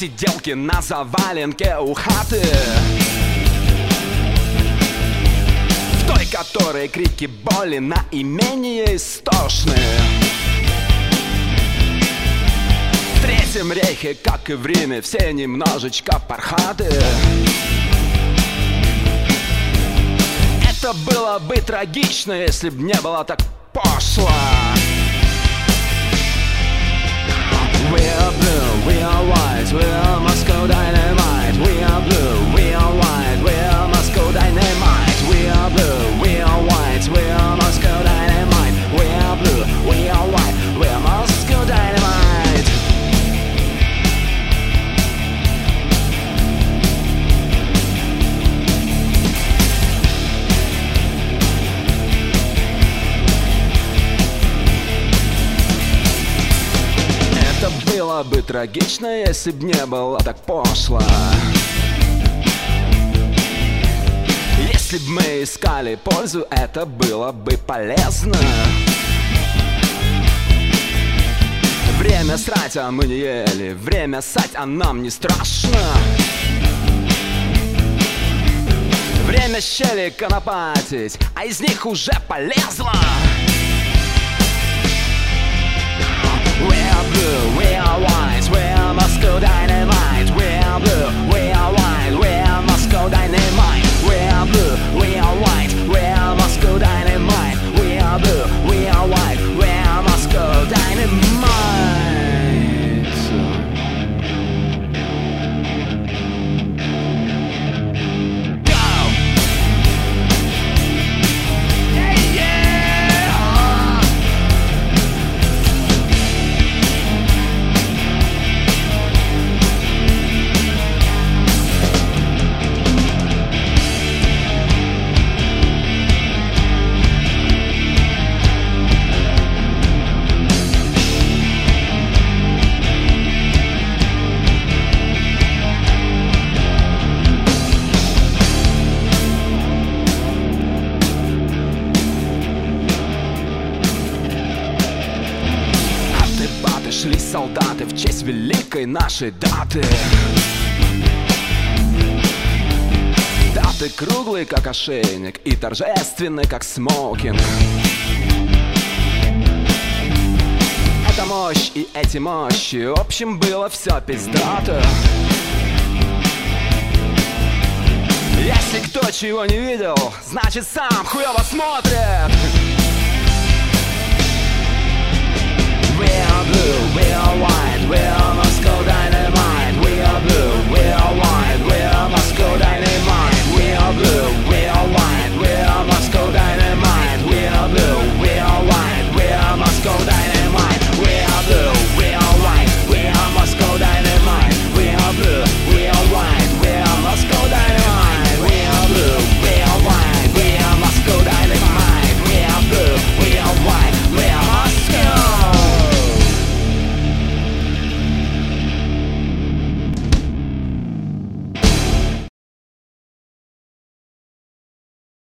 посиделки на заваленке у хаты, в той, которой крики боли на имение истошные. В Третьем рейхе, как и в Риме, все немножечко пархаты. Это было бы трагично, если б не было так пошло. We are blue, we are white, we are Moscow dynamite. We are blue, we are white, we are Moscow dynamite. We are blue, we are white, we are Moscow dynamite. We are blue, we are white, we are Moscow dynamite. Это было бы трагично, если б не было так пошло. Если б мы искали пользу, это было бы полезно. Время срать, а мы не ели. Время ссать, а нам не страшно. Время щели конопатить, а из них уже полезло. We are blue, we are white, we are Moscow dynamite. We are blue, we are white, we are Moscow dynamite. We are blue, we are white, we are Moscow dynamite. We are blue, we are white, we are Moscow dynamite. Шли солдаты в честь великой нашей даты. Даты круглые, как ошейник, и торжественные, как смокинг. Это мощь и эти мощи, в общем, было все пиздато. Если кто чего не видел, значит сам хуёво смотрит. We are blue, we are white, we are Moscow dynamite. We are blue, we are white, we are Moscow dynamite. We are blue.